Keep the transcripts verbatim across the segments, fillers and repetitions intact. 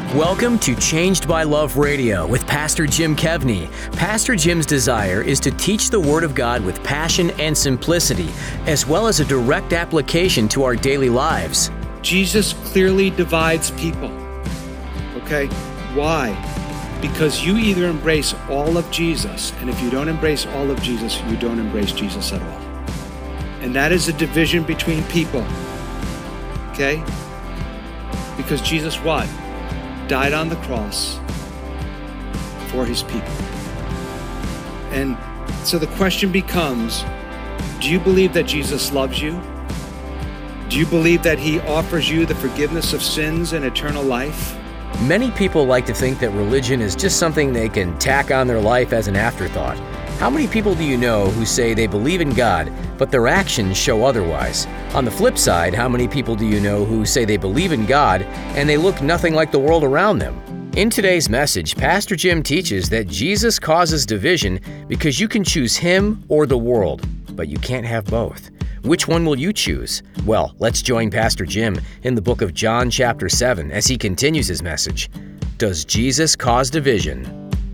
Welcome to Changed by Love Radio with Pastor Jim Kevney. Pastor Jim's desire is to teach the Word of God with passion and simplicity, as well as a direct application to our daily lives. Jesus clearly divides people. Okay? Why? Because you either embrace all of Jesus, and if you don't embrace all of Jesus, you don't embrace Jesus at all. And that is a division between people. Okay? Because Jesus what? Died on the cross for his people. And so the question becomes, do you believe that Jesus loves you? Do you believe that he offers you the forgiveness of sins and eternal life? Many people like to think that religion is just something they can tack on their life as an afterthought. How many people do you know who say they believe in God, but their actions show otherwise? On the flip side, how many people do you know who say they believe in God, and they look nothing like the world around them? In today's message, Pastor Jim teaches that Jesus causes division because you can choose him or the world, but you can't have both. Which one will you choose? Well, let's join Pastor Jim in the book of John chapter seven as he continues his message. Does Jesus cause division?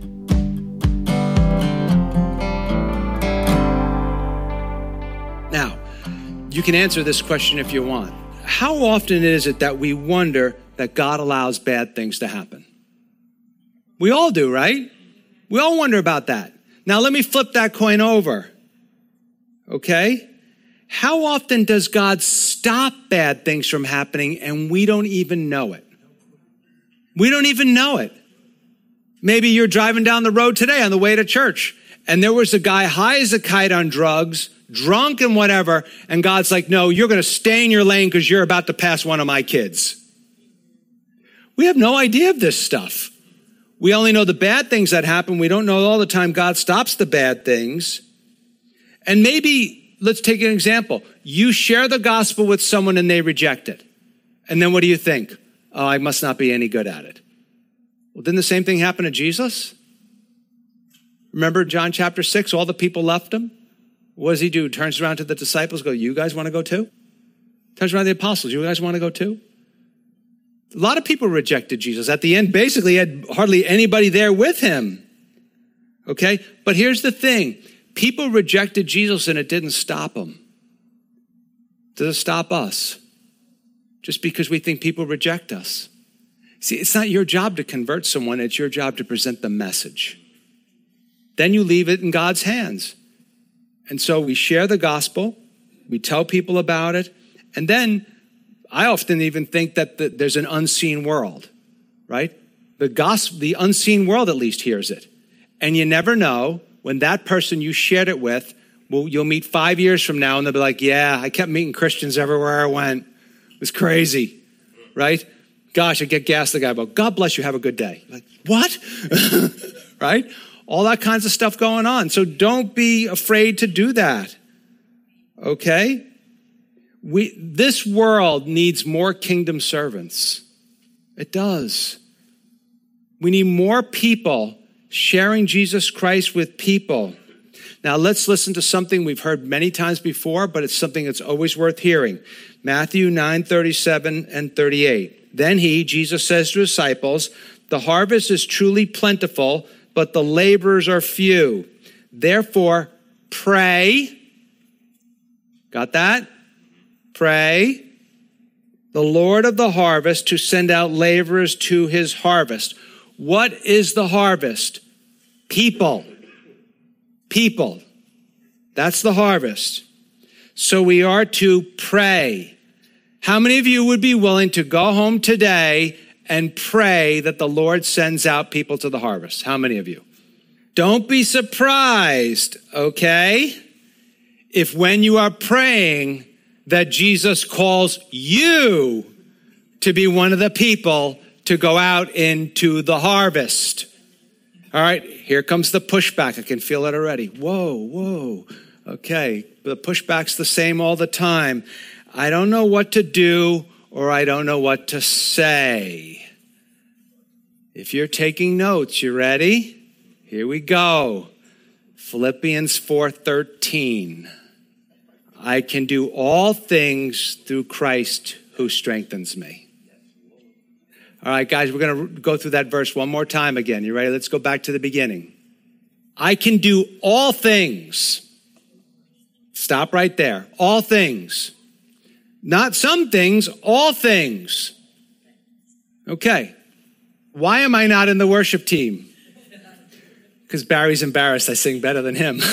Now, you can answer this question if you want. How often is it that we wonder that God allows bad things to happen? We all do, right? We all wonder about that. Now, let me flip that coin over. Okay? How often does God stop bad things from happening and we don't even know it? We don't even know it. Maybe you're driving down the road today on the way to church, and there was a guy high as a kite on drugs, drunk and whatever, and God's like, no, you're going to stay in your lane because you're about to pass one of my kids. We have no idea of this stuff. We only know the bad things that happen. We don't know all the time God stops the bad things. And maybe, let's take an example. You share the gospel with someone and they reject it. And then what do you think? Oh, I must not be any good at it. Well, didn't the same thing happen to Jesus? Remember John chapter six, all the people left him? What does he do? Turns around to the disciples, go, you guys want to go too? Turns around to the apostles, you guys want to go too? A lot of people rejected Jesus. At the end, basically, he had hardly anybody there with him. Okay? But here's the thing. People rejected Jesus and it didn't stop them. Does it stop us? Just because we think people reject us. See, it's not your job to convert someone. It's your job to present the message. Then you leave it in God's hands. And so we share the gospel, we tell people about it, and then I often even think that the, there's an unseen world, right? The gospel, the unseen world at least hears it. And you never know when that person you shared it with, well, you'll meet five years from now and they'll be like, yeah, I kept meeting Christians everywhere I went. It was crazy, right? Gosh, I get gas the guy about, God bless you, have a good day. Like, what? Right? All that kinds of stuff going on. So don't be afraid to do that. Okay? We, this world needs more kingdom servants. It does. We need more people sharing Jesus Christ with people. Now let's listen to something we've heard many times before, but it's something that's always worth hearing. Matthew nine, thirty-seven and thirty-eight. Then he, Jesus says to his disciples, the harvest is truly plentiful, but the laborers are few. Therefore, pray. Got that? Pray the Lord of the harvest to send out laborers to his harvest. What is the harvest? People. People. That's the harvest. So we are to pray. How many of you would be willing to go home today and pray that the Lord sends out people to the harvest? How many of you? Don't be surprised, okay, if when you are praying that Jesus calls you to be one of the people to go out into the harvest. All right, here comes the pushback. I can feel it already. Whoa, whoa. Okay, the pushback's the same all the time. I don't know what to do or I don't know what to say. If you're taking notes, you ready? Here we go. Philippians four thirteen. I can do all things through Christ who strengthens me. All right, guys, we're going to go through that verse one more time again. You ready? Let's go back to the beginning. I can do all things. Stop right there. All things. Not some things, all things. Okay. Why am I not in the worship team? Because Barry's embarrassed I sing better than him.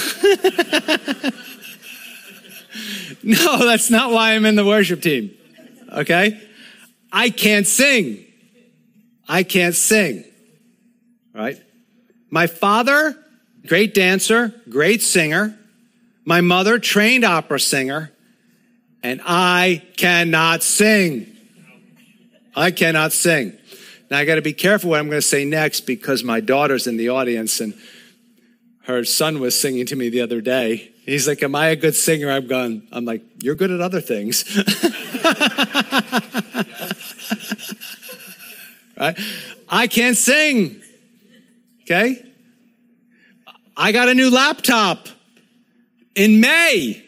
No, that's not why I'm in the worship team. Okay? I can't sing. I can't sing. All right? My father, great dancer, great singer. My mother, trained opera singer. And I cannot sing. I cannot sing. Now, I got to be careful what I'm going to say next because my daughter's in the audience and her son was singing to me the other day. He's like, am I a good singer? I'm going, I'm like, you're good at other things. Right? I can't sing. Okay? I got a new laptop in May.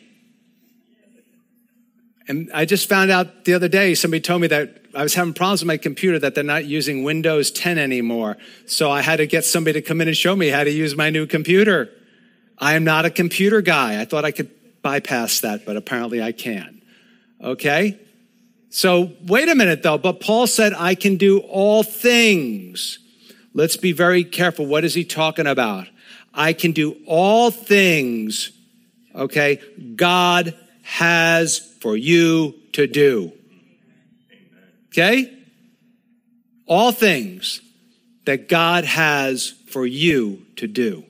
And I just found out the other day, somebody told me that I was having problems with my computer, that they're not using Windows ten anymore. So I had to get somebody to come in and show me how to use my new computer. I am not a computer guy. I thought I could bypass that, but apparently I can. Okay? So wait a minute though, but Paul said, I can do all things. Let's be very careful. What is he talking about? I can do all things, okay, God has for you to do. Okay? All things that God has for you to do.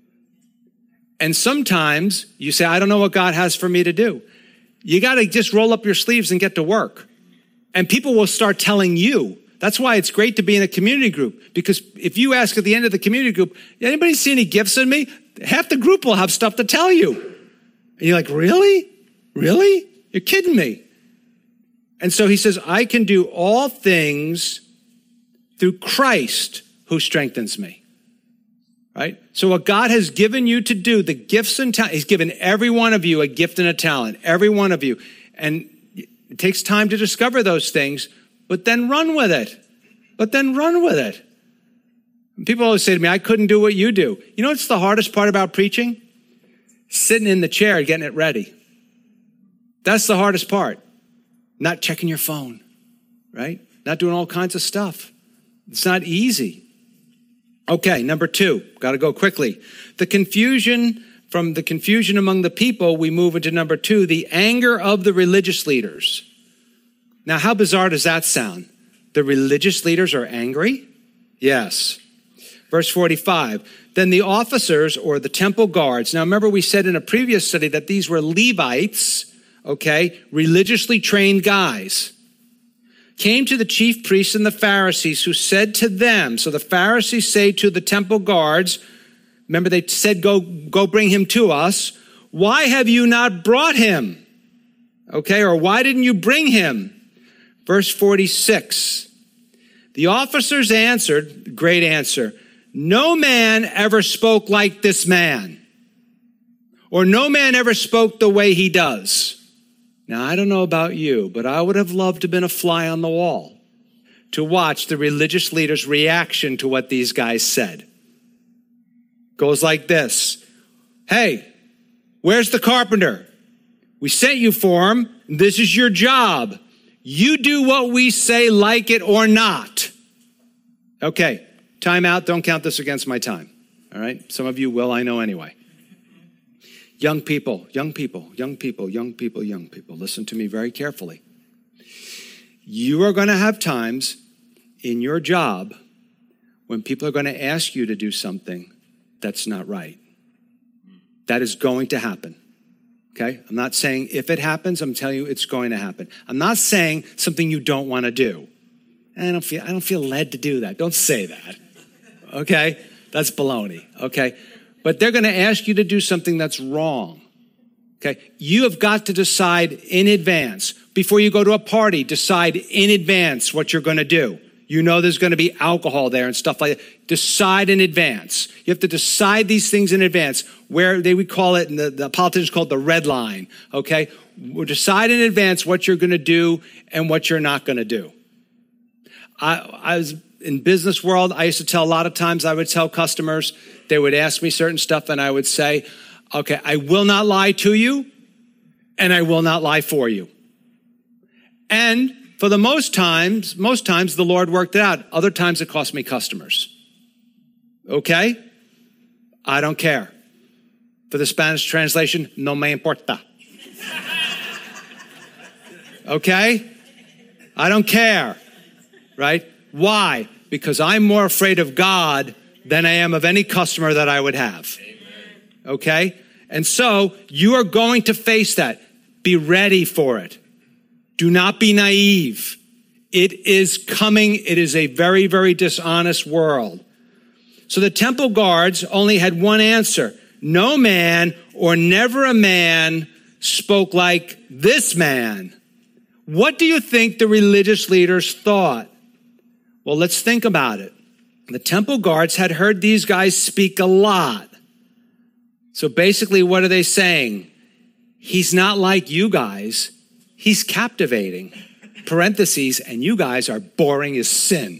And sometimes you say, I don't know what God has for me to do. You got to just roll up your sleeves and get to work. And people will start telling you. That's why it's great to be in a community group. Because if you ask at the end of the community group, anybody see any gifts in me? Half the group will have stuff to tell you. And you're like, really? Really? You're kidding me. And so he says, I can do all things through Christ who strengthens me. Right? So what God has given you to do, the gifts and talents, he's given every one of you a gift and a talent, every one of you. And it takes time to discover those things, but then run with it. But then run with it. And people always say to me, I couldn't do what you do. You know what's the hardest part about preaching? Sitting in the chair, getting it ready. That's the hardest part. Not checking your phone, right? Not doing all kinds of stuff. It's not easy. Okay, number two, got to go quickly. The confusion, from the confusion among the people, we move into number two, the anger of the religious leaders. Now, how bizarre does that sound? The religious leaders are angry? Yes. Verse forty-five, then the officers or the temple guards. Now, remember we said in a previous study that these were Levites, okay, religiously trained guys, came to the chief priests and the Pharisees, who said to them, so the Pharisees say to the temple guards, remember they said, go, go bring him to us. Why have you not brought him? Okay, or why didn't you bring him? Verse forty-six, the officers answered, great answer, no man ever spoke like this man, or no man ever spoke the way he does. Now, I don't know about you, but I would have loved to have been a fly on the wall to watch the religious leaders' reaction to what these guys said. Goes like this. Hey, where's the carpenter? We sent you for him. This is your job. You do what we say, like it or not. Okay, time out. Don't count this against my time. All right? Some of you will, I know anyway. Young people, young people, young people, young people, young people, listen to me very carefully. You are going to have times in your job when people are going to ask you to do something that's not right. That is going to happen. Okay? I'm not saying if it happens, I'm telling you it's going to happen. I'm not saying something you don't want to do. I don't feel, I don't feel led to do that. Don't say that. Okay? That's baloney. Okay? But they're going to ask you to do something that's wrong. Okay? You have got to decide in advance. Before you go to a party, decide in advance what you're going to do. You know there's going to be alcohol there and stuff like that. Decide in advance. You have to decide these things in advance, where they would call it, and the, the politicians call it the red line. Okay? We'll decide in advance what you're going to do and what you're not going to do. I, I was in business world. I used to tell a lot of times I would tell customers, they would ask me certain stuff and I would say, okay, I will not lie to you and I will not lie for you. And for the most times, most times the Lord worked it out. Other times it cost me customers. Okay? I don't care. For the Spanish translation, no me importa. Okay? I don't care. Right? Why? Because I'm more afraid of God than I am of any customer that I would have. Okay? And so you are going to face that. Be ready for it. Do not be naive. It is coming. It is a very, very dishonest world. So the temple guards only had one answer. No man or never a man spoke like this man. What do you think the religious leaders thought? Well, let's think about it. The temple guards had heard these guys speak a lot. So basically, what are they saying? He's not like you guys. He's captivating. Parentheses, and you guys are boring as sin.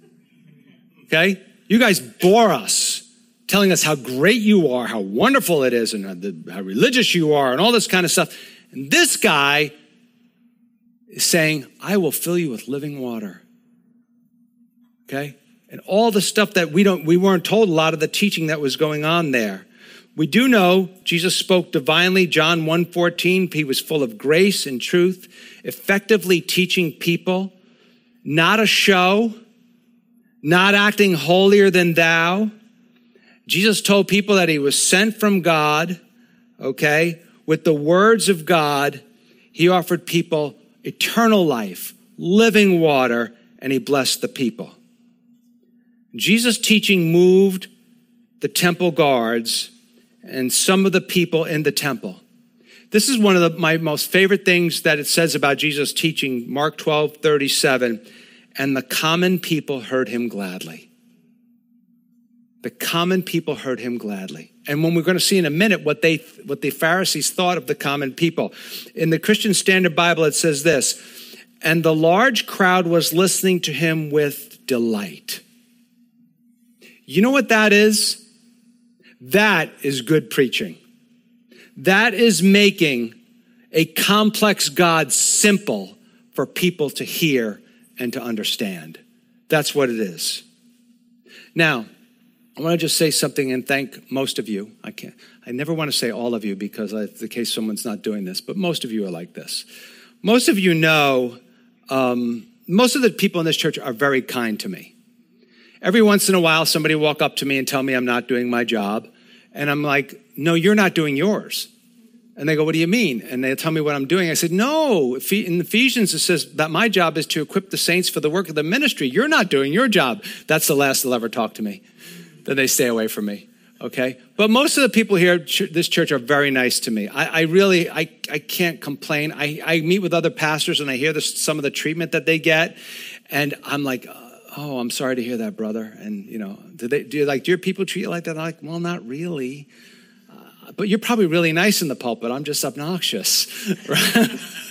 Okay? You guys bore us, telling us how great you are, how wonderful it is, and how religious you are, and all this kind of stuff. And this guy is saying, I will fill you with living water. Okay? And all the stuff that we don't, we weren't told, a lot of the teaching that was going on there. We do know Jesus spoke divinely. John one fourteen, he was full of grace and truth, effectively teaching people, not a show, not acting holier than thou. Jesus told people that he was sent from God, okay? With the words of God, he offered people eternal life, living water, and he blessed the people. Jesus' teaching moved the temple guards and some of the people in the temple. This is one of the, my most favorite things that it says about Jesus' teaching, Mark twelve thirty-seven, and the common people heard him gladly. The common people heard him gladly. And when we're going to see in a minute what they, what the Pharisees thought of the common people. In the Christian Standard Bible, it says this, and the large crowd was listening to him with delight. You know what that is? That is good preaching. That is making a complex God simple for people to hear and to understand. That's what it is. Now, I want to just say something and thank most of you. I can't, I never want to say all of you because it's the case someone's not doing this, but most of you are like this. Most of you know, um, most of the people in this church are very kind to me. Every once in a while, somebody will walk up to me and tell me I'm not doing my job. And I'm like, no, you're not doing yours. And they go, what do you mean? And they tell me what I'm doing. I said, no, in Ephesians, it says that my job is to equip the saints for the work of the ministry. You're not doing your job. That's the last they'll ever talk to me. Then they stay away from me, okay? But most of the people here at this church are very nice to me. I, I really, I, I can't complain. I, I meet with other pastors and I hear this, some of the treatment that they get. And I'm like, oh, I'm sorry to hear that, brother. And, you know, do they, do you like, do your people treat you like that? I'm like, well, not really. Uh, but you're probably really nice in the pulpit. I'm just obnoxious. Right?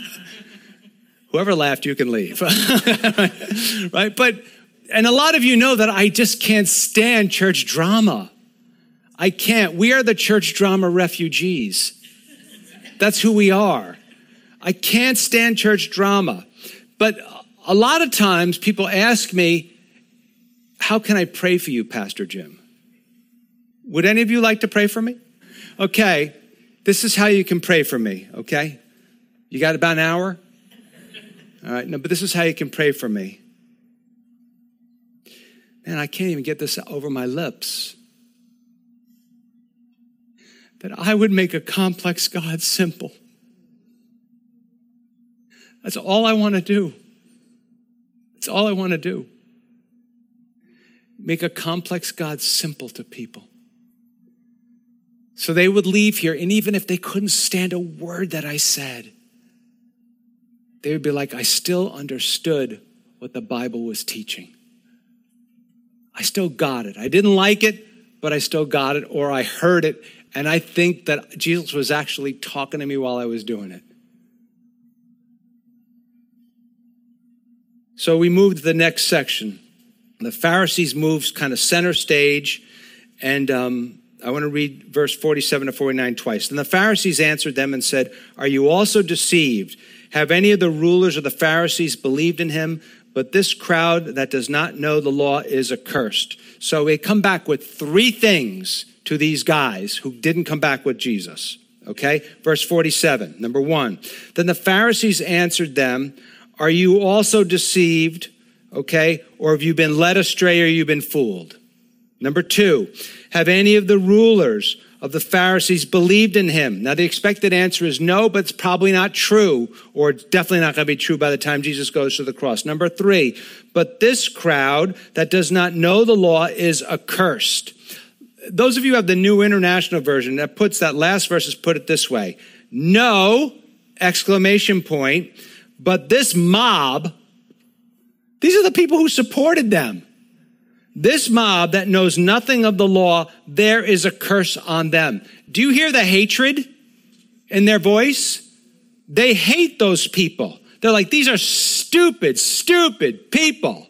Whoever laughed, you can leave. Right? But, and a lot of you know that I just can't stand church drama. I can't. We are the church drama refugees. That's who we are. I can't stand church drama. But a lot of times people ask me, how can I pray for you, Pastor Jim? Would any of you like to pray for me? Okay, this is how you can pray for me, okay? You got about an hour? All right, no, but this is how you can pray for me. Man, I can't even get this over my lips. That I would make a complex God simple. That's all I want to do. That's all I want to do. Make a complex God simple to people. So they would leave here, and even if they couldn't stand a word that I said, they would be like, I still understood what the Bible was teaching. I still got it. I didn't like it, but I still got it, or I heard it, and I think that Jesus was actually talking to me while I was doing it. So we move to the next section. The Pharisees moves kind of center stage, and um, I want to read verse forty-seven to forty-nine twice. Then the Pharisees answered them and said, "Are you also deceived? Have any of the rulers of the Pharisees believed in him? But this crowd that does not know the law is accursed." So they come back with three things to these guys who didn't come back with Jesus. Okay, verse forty-seven, number one. Then the Pharisees answered them, "Are you also deceived, okay? Or have you been led astray or you've been fooled?" Number two, have any of the rulers of the Pharisees believed in him? Now the expected answer is no, but it's probably not true, or it's definitely not going to be true by the time Jesus goes to the cross. Number three, but this crowd that does not know the law is accursed. Those of you who have the New International Version, that puts that last verse is put it this way. No, exclamation point, but this mob, these are the people who supported them. This mob that knows nothing of the law, there is a curse on them. Do you hear the hatred in their voice? They hate those people. They're like, these are stupid, stupid people.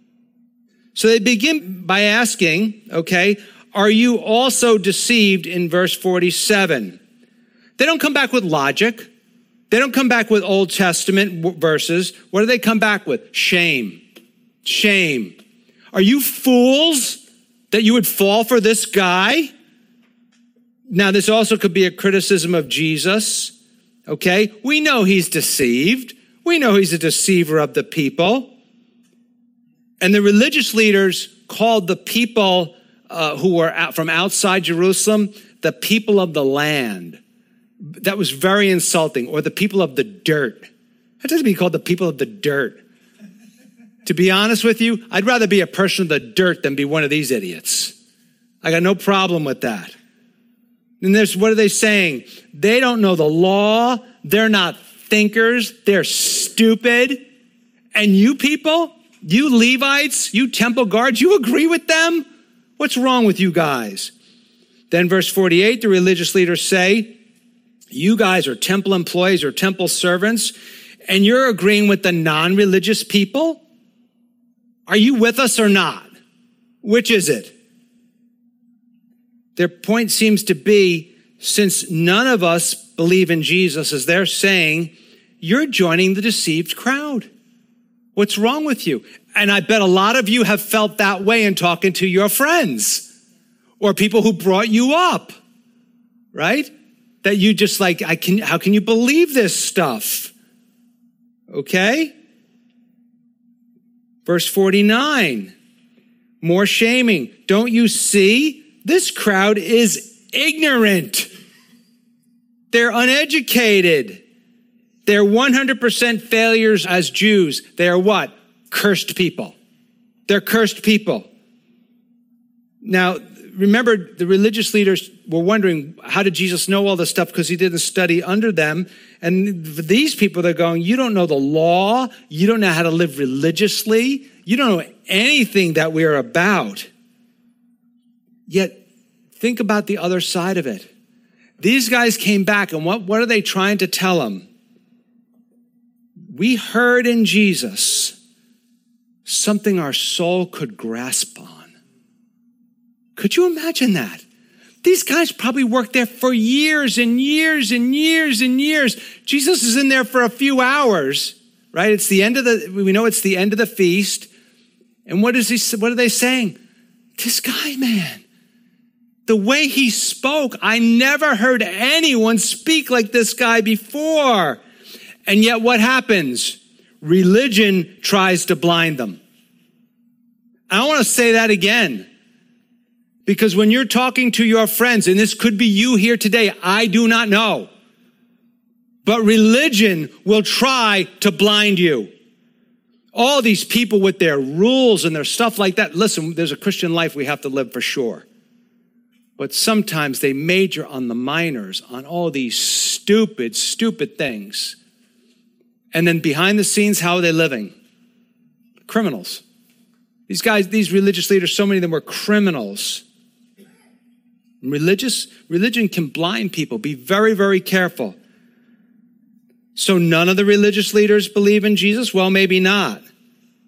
So they begin by asking, okay, are you also deceived in verse forty-seven? They don't come back with logic. They don't come back with Old Testament verses. What do they come back with? Shame. Shame. Are you fools that you would fall for this guy? Now, this also could be a criticism of Jesus, okay? We know he's deceived. We know he's a deceiver of the people. And the religious leaders called the people uh, who were out from outside Jerusalem the people of the land. That was very insulting. Or the people of the dirt. That doesn't mean called the people of the dirt. To be honest with you, I'd rather be a person of the dirt than be one of these idiots. I got no problem with that. And there's, what are they saying? They don't know the law. They're not thinkers. They're stupid. And you people, you Levites, you temple guards, you agree with them? What's wrong with you guys? Then verse forty-eight, the religious leaders say, you guys are temple employees or temple servants, and you're agreeing with the non-religious people? Are you with us or not? Which is it? Their point seems to be, since none of us believe in Jesus, as they're saying, you're joining the deceived crowd. What's wrong with you? And I bet a lot of you have felt that way in talking to your friends or people who brought you up, right? That you just like, I can, how can you believe this stuff? Okay? Verse forty-nine, more shaming. Don't you see? This crowd is ignorant. They're uneducated. They're one hundred percent failures as Jews. They are what? Cursed people. They're cursed people. Now, remember, the religious leaders were wondering, how did Jesus know all this stuff? Because he didn't study under them. And these people, they're going, you don't know the law. You don't know how to live religiously. You don't know anything that we are about. Yet, think about the other side of it. These guys came back, and what, what are they trying to tell them? We heard in Jesus something our soul could grasp on. Could you imagine that? These guys probably worked there for years and years and years and years. Jesus is in there for a few hours, right? It's the end of the, we know it's the end of the feast. And what is he, what are they saying? This guy, man, the way he spoke, I never heard anyone speak like this guy before. And yet what happens? Religion tries to blind them. I want to say that again. Because when you're talking to your friends, and this could be you here today, I do not know. But religion will try to blind you. All these people with their rules and their stuff like that. Listen, there's a Christian life we have to live for sure. But sometimes they major on the minors, on all these stupid, stupid things. And then behind the scenes, how are they living? Criminals. These guys, these religious leaders, so many of them were criminals. Religious, religion can blind people. Be very, very careful. So none of the religious leaders believe in Jesus? Well, maybe not.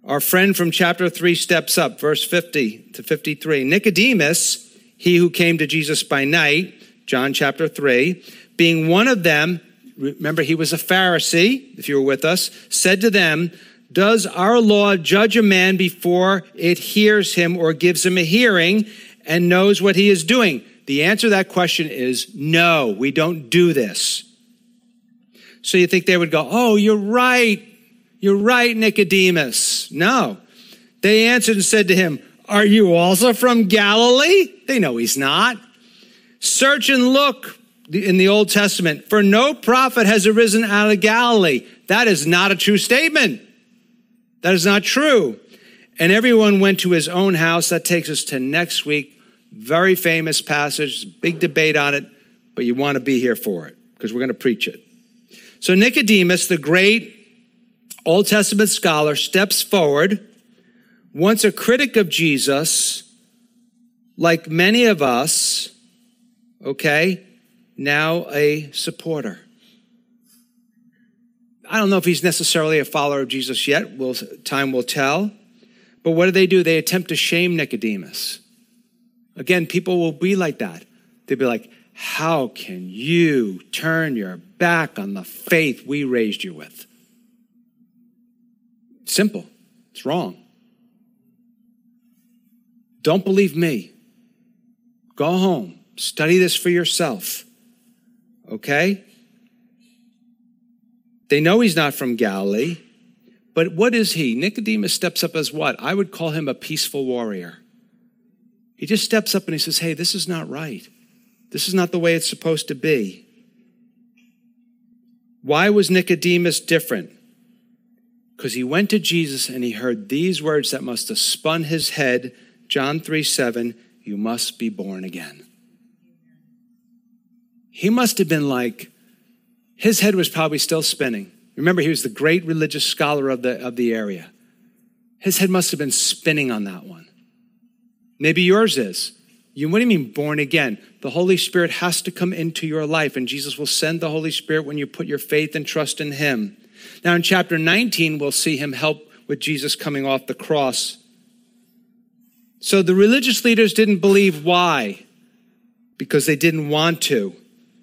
Our friend from chapter three steps up, verse fifty to fifty-three. Nicodemus, he who came to Jesus by night, John chapter three, being one of them, remember he was a Pharisee, if you were with us, said to them, does our law judge a man before it hears him or gives him a hearing and knows what he is doing? The answer to that question is no, we don't do this. So you think they would go, oh, you're right. You're right, Nicodemus. No. They answered and said to him, are you also from Galilee? They know he's not. Search and look in the Old Testament, for no prophet has arisen out of Galilee. That is not a true statement. That is not true. And everyone went to his own house. That takes us to next week. Very famous passage, big debate on it, but you want to be here for it because we're going to preach it. So Nicodemus, the great Old Testament scholar, steps forward, once a critic of Jesus, like many of us, okay, now a supporter. I don't know if he's necessarily a follower of Jesus yet. We'll, time will tell. But what do they do? They attempt to shame Nicodemus. Again, people will be like that. They'll be like, how can you turn your back on the faith we raised you with? Simple. It's wrong. Don't believe me. Go home. Study this for yourself. Okay? They know he's not from Galilee, but what is he? Nicodemus steps up as what? I would call him a peaceful warrior. He just steps up and he says, hey, this is not right. This is not the way it's supposed to be. Why was Nicodemus different? Because he went to Jesus and he heard these words that must have spun his head. John three seven, you must be born again. He must have been like, his head was probably still spinning. Remember, he was the great religious scholar of the, of the area. His head must have been spinning on that one. Maybe yours is. You, what do you mean born again? The Holy Spirit has to come into your life, and Jesus will send the Holy Spirit when you put your faith and trust in him. Now in chapter nineteen, we'll see him help with Jesus coming off the cross. So the religious leaders didn't believe. Why? Because they didn't want to.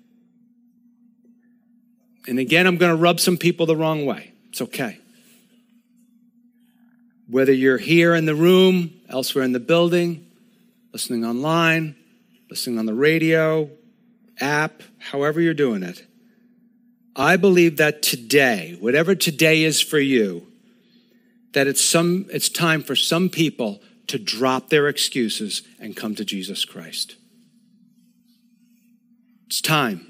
And again, I'm going to rub some people the wrong way. It's okay. Whether you're here in the room, elsewhere in the building, listening online, listening on the radio, app, however you're doing it, I believe that today, whatever today is for you, that it's some it's time for some people to drop their excuses and come to Jesus Christ. It's time.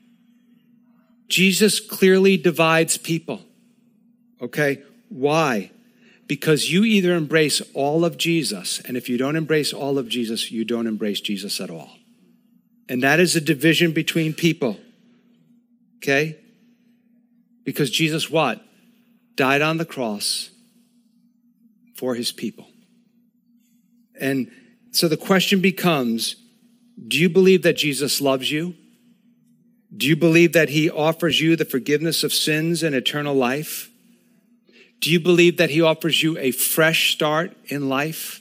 Jesus clearly divides people. Okay? Why? Because you either embrace all of Jesus, and if you don't embrace all of Jesus, you don't embrace Jesus at all. And that is a division between people. Okay? Because Jesus what? Died on the cross for his people. And so the question becomes, do you believe that Jesus loves you? Do you believe that he offers you the forgiveness of sins and eternal life? Do you believe that he offers you a fresh start in life?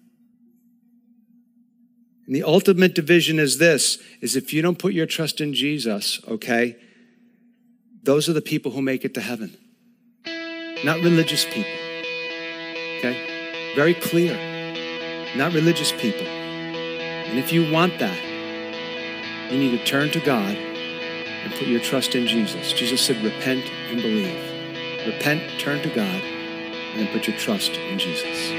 And the ultimate division is this, is if you don't put your trust in Jesus, okay, those are the people who make it to heaven. Not religious people. Okay? Very clear. Not religious people. And if you want that, you need to turn to God and put your trust in Jesus. Jesus said, repent and believe. Repent, turn to God, and then put your trust in Jesus.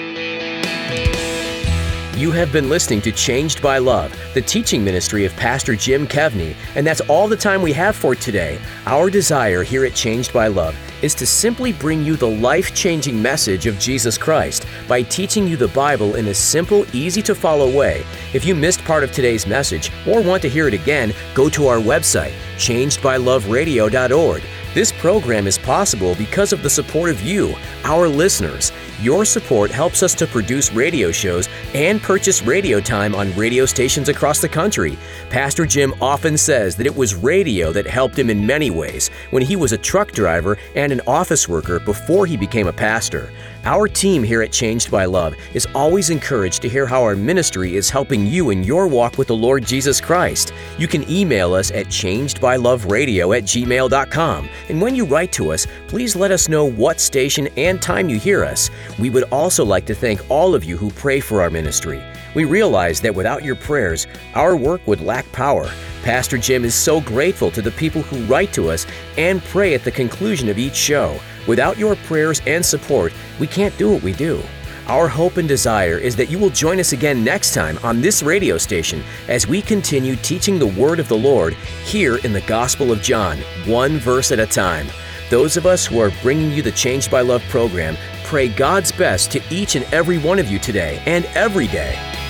You have been listening to Changed by Love, the teaching ministry of Pastor Jim Kevney, and that's all the time we have for today. Our desire here at Changed by Love is to simply bring you the life-changing message of Jesus Christ by teaching you the Bible in a simple, easy-to-follow way. If you missed part of today's message or want to hear it again, go to our website, changed by love radio dot org. This program is possible because of the support of you, our listeners. Your support helps us to produce radio shows and purchase radio time on radio stations across the country. Pastor Jim often says that it was radio that helped him in many ways when he was a truck driver and an office worker before he became a pastor. Our team here at Changed by Love is always encouraged to hear how our ministry is helping you in your walk with the Lord Jesus Christ. You can email us at changed by love radio at gmail dot com. And when you write to us, please let us know what station and time you hear us. We would also like to thank all of you who pray for our ministry. We realize that without your prayers, our work would lack power. Pastor Jim is so grateful to the people who write to us and pray at the conclusion of each show. Without your prayers and support, we can't do what we do. Our hope and desire is that you will join us again next time on this radio station as we continue teaching the Word of the Lord here in the Gospel of John, one verse at a time. Those of us who are bringing you the Changed by Love program pray God's best to each and every one of you today and every day.